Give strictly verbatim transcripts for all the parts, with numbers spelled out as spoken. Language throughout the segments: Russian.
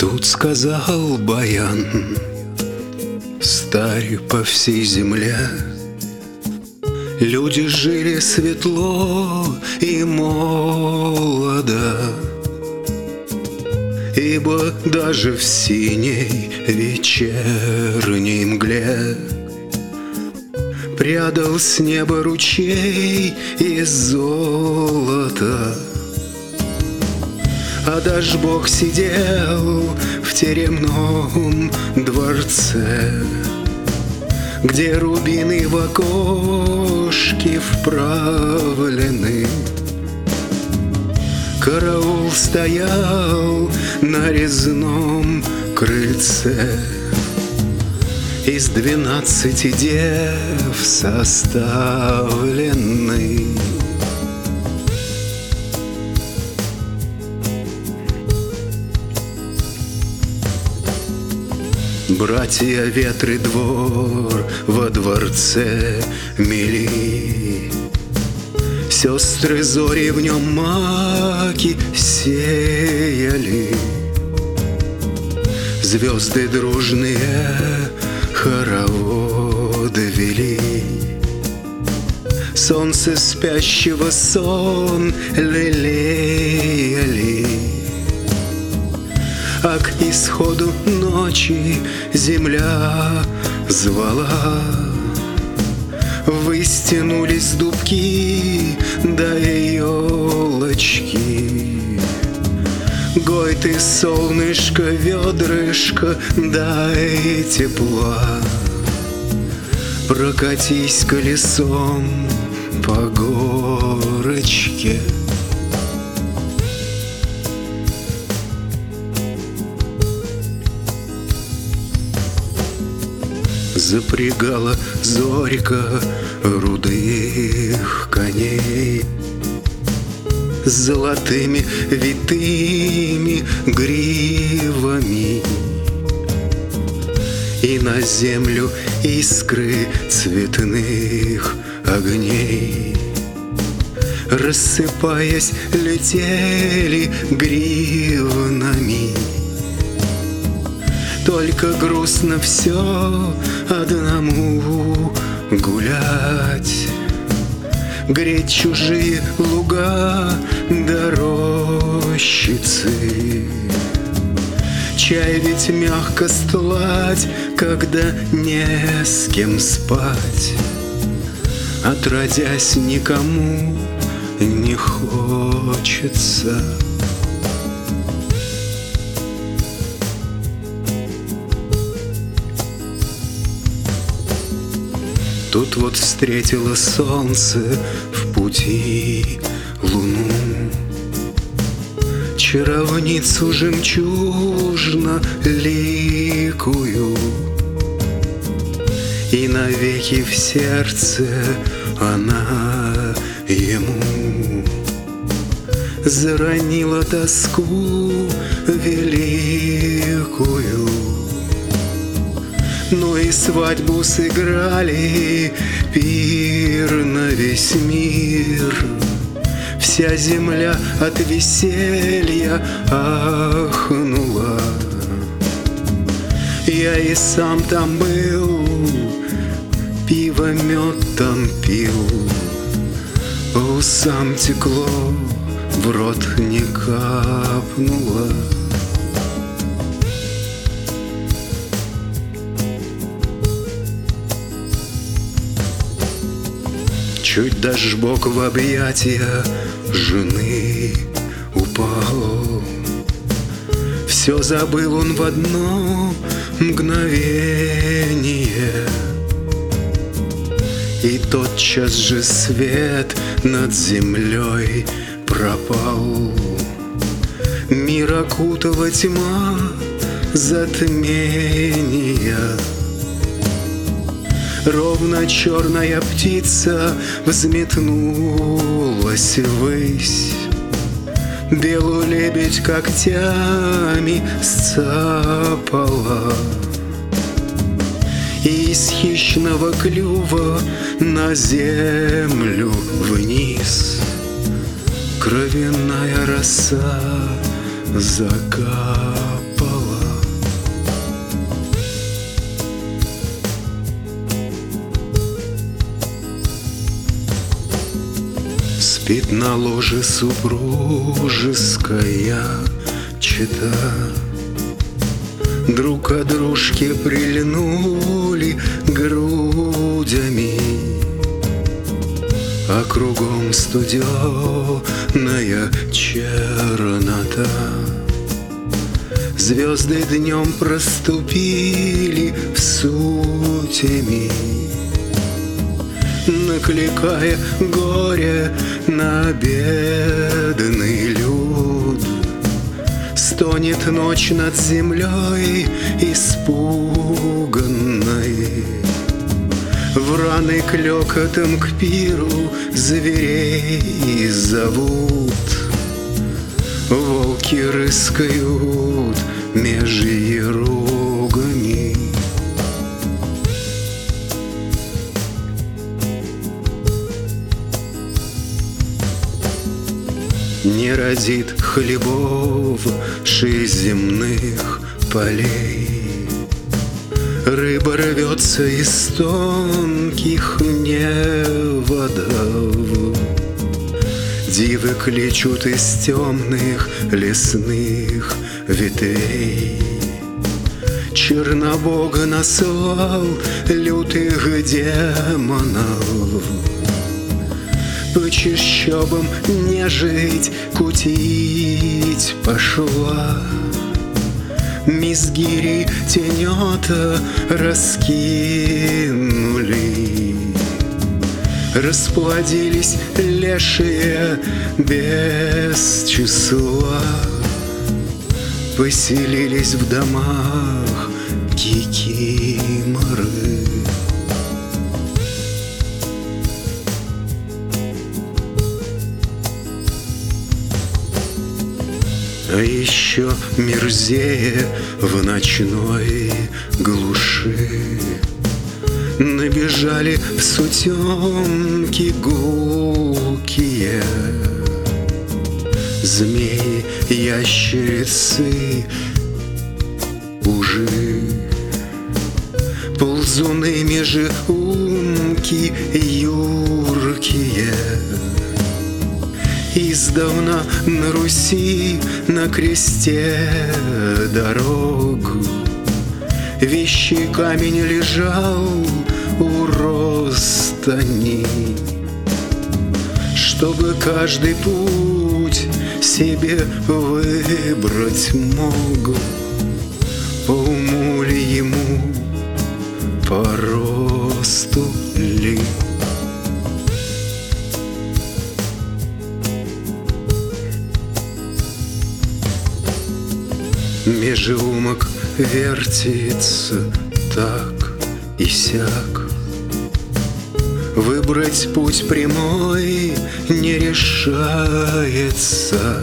Тут сказал Баян, старь по всей земле, люди жили светло и молодо, ибо даже в синей вечерней мгле прядал с неба ручей из золота. А Дажбог сидел в теремном дворце, где рубины в окошке вправлены. Караул стоял на резном крыльце, из двенадцати дев составленный. Братья ветры двор во дворце мели, сестры зори в нем маки сеяли. Звезды дружные хороводы вели, солнце спящего сон лелеяли. А к исходу ночи земля звала, выстянулись дубки да елочки. Гой ты, солнышко, ведрышко, дай тепла, прокатись колесом по горочке. Запрягала зорька рудых коней с золотыми витыми гривами, и на землю искры цветных огней, рассыпаясь, летели гривнами. Только грустно все одному гулять, греть чужие луга да рощицы. Чай ведь мягко стлать, когда не с кем спать, отродясь никому не хочется. Тут вот встретило солнце в пути луну, чаровницу жемчужно-ликую, и навеки в сердце она ему заронила тоску великую. Ну и свадьбу сыграли, пир на весь мир. Вся земля от веселья ахнула. Я и сам там был, пиво мед там пил, по усам текло, в рот не капнуло. Чуть Дажбог в объятия жены упал, все забыл он в одно мгновение, и тотчас же свет над землей пропал. Мир окутала тьма затмения. Ровно черная птица взметнулась ввысь, белую лебедь когтями сцапала, и из хищного клюва на землю вниз кровяная роса закапала. Спит на ложе супружеская чета. Друг к дружке прильнули грудями, а кругом студеная чернота. Звезды днем проступили в сутеми, накликая горе на бедный люд. Стонет ночь над землей испуганной, враны клёкотом к пиру зверей зовут. Волки рыскают меж еругами. Не родит хлебов ши земных полей, рыба рвется из тонких неводов. Дивы кличут из темных лесных ветвей. Чернобога наслал лютых демонов, по чащобам нежить кутить пошла. Мизгири тенета раскинули, расплодились лешие без числа. Поселились в домах кикиморы. А еще мерзее в ночной глуши набежали в сутенки гулкие змеи, ящерицы, ужи. Ползуны межеумки юркие. Издавна на Руси на кресте дорог вещий камень лежал у Ростани, чтобы каждый путь себе выбрать мог, по уму ли ему, по росту ли. Межеумок вертится так и сяк, выбрать путь прямой не решается.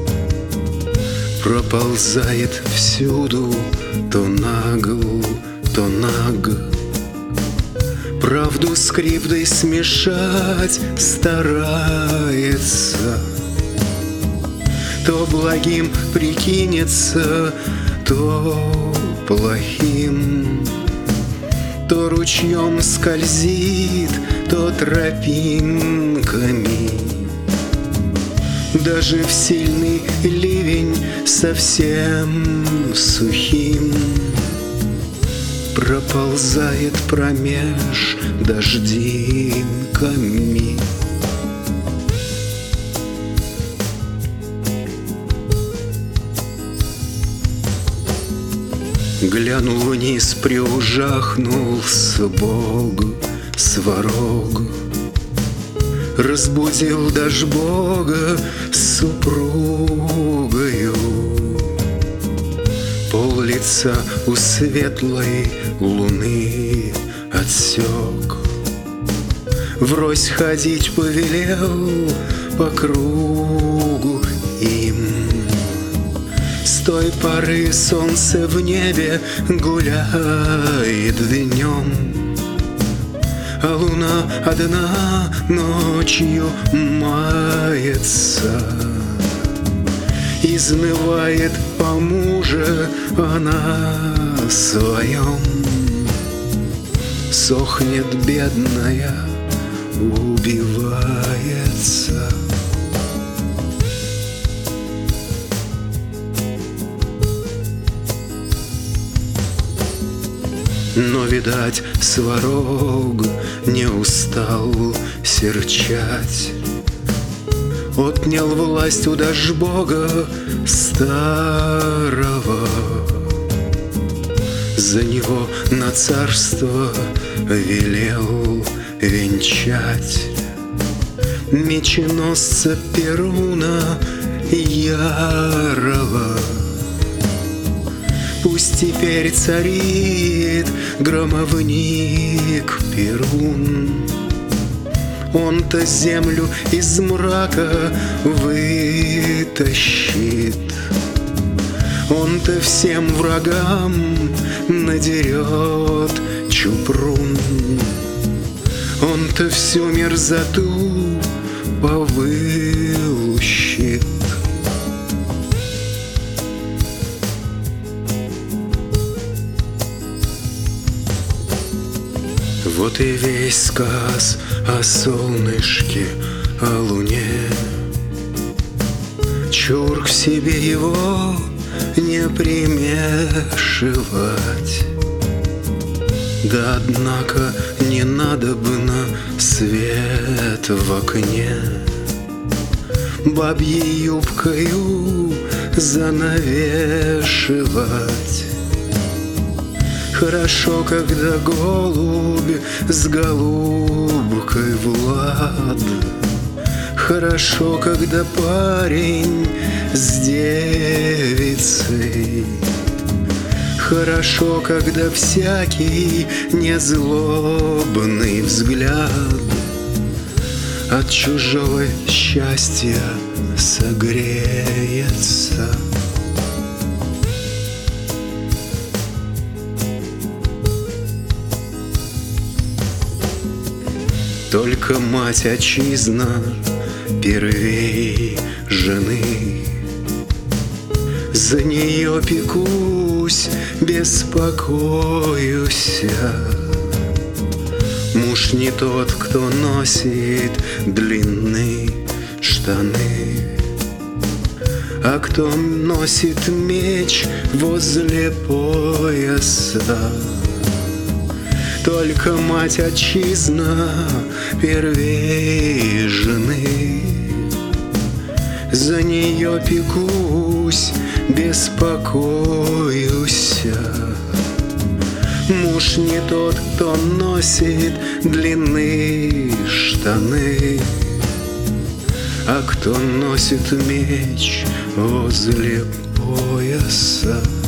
Проползает всюду то нагл, то наг. Правду с кривдой смешать старается. То благим прикинется, то плохим, то ручьем скользит, то тропинками. Даже в сильный ливень совсем сухим проползает промеж дождинками. Глянул вниз, приужахнулся Бог сварог, разбудил даже Бога с супругою. Пол лица у светлой луны отсек, врозь ходить повелел по кругу им. С той поры солнце в небе гуляет днем, а луна одна ночью мается. Изнывает по муже она своем, сохнет бедная, убивается. Но, видать, сварог не устал серчать, отнял власть у Дашбога старого. За него на царство велел венчать меченосца Перуна ярого. Пусть теперь царит громовник Перун, он-то землю из мрака вытащит, он-то всем врагам надерет чупрун, он-то всю мерзоту повылущит. Вот и весь сказ о солнышке, о луне. Чур к себе его не примешивать. Да однако не надобно свет в окне бабьей юбкою занавешивать. Хорошо, когда голубь с голубкой в лад, хорошо, когда парень с девицей, хорошо, когда всякий незлобный взгляд от чужого счастья согреется. Только мать отчизна первей жены, за нее пекусь, беспокоюся. Муж не тот, кто носит длинные штаны, а кто носит меч возле пояса. Только мать отчизна первей жены, за нее пекусь, беспокоюся. Муж не тот, кто носит длинные штаны, а кто носит меч возле пояса.